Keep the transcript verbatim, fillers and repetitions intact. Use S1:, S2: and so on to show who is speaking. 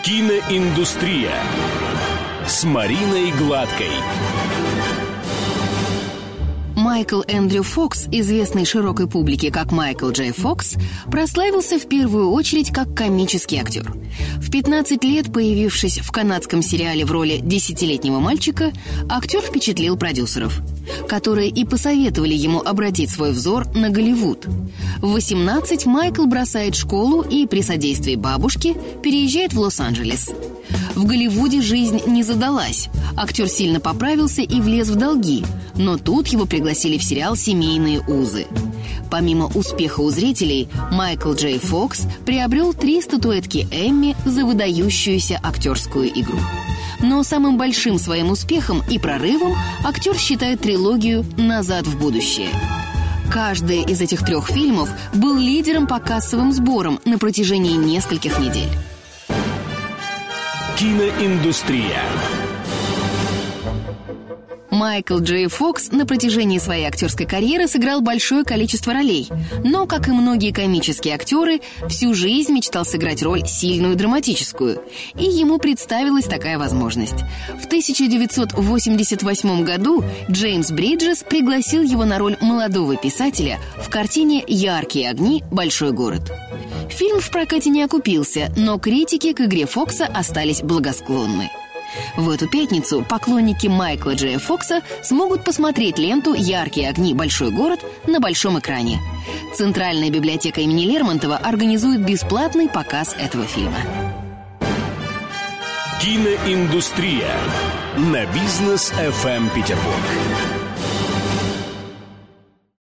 S1: Киноиндустрия с Мариной Гладкой.
S2: Майкл Эндрю Фокс, известный широкой публике как Майкл Джей Фокс, прославился в первую очередь как комический актер. В пятнадцать лет, появившись в канадском сериале в роли десятилетнего мальчика, актер впечатлил продюсеров, которые и посоветовали ему обратить свой взор на Голливуд. В восемнадцать Майкл бросает школу и при содействии бабушки переезжает в Лос-Анджелес. В Голливуде жизнь не задалась. Актер сильно поправился и влез в долги, но тут его пригласили в сериал «Семейные узы». Помимо успеха у зрителей, Майкл Джей Фокс приобрел три статуэтки Эмми за выдающуюся актерскую игру. Но самым большим своим успехом и прорывом актер считает трилогию «Назад в будущее». Каждый из этих трех фильмов был лидером по кассовым сборам на протяжении нескольких недель.
S1: Киноиндустрия.
S2: Майкл Джей Фокс на протяжении своей актерской карьеры сыграл большое количество ролей, но, как и многие комические актеры, всю жизнь мечтал сыграть роль сильную, драматическую, и ему представилась такая возможность. В тысяча девятьсот восемьдесят восьмом году Джеймс Бриджес пригласил его на роль молодого писателя в картине «Яркие огни. Большой город». Фильм в прокате не окупился, но критики к игре Фокса остались благосклонны. В эту пятницу поклонники Майкла Джея Фокса смогут посмотреть ленту «Яркие огни. Большой город» на большом экране. Центральная библиотека имени Лермонтова организует бесплатный показ этого фильма.
S1: Киноиндустрия на Бизнес эф эм Петербург.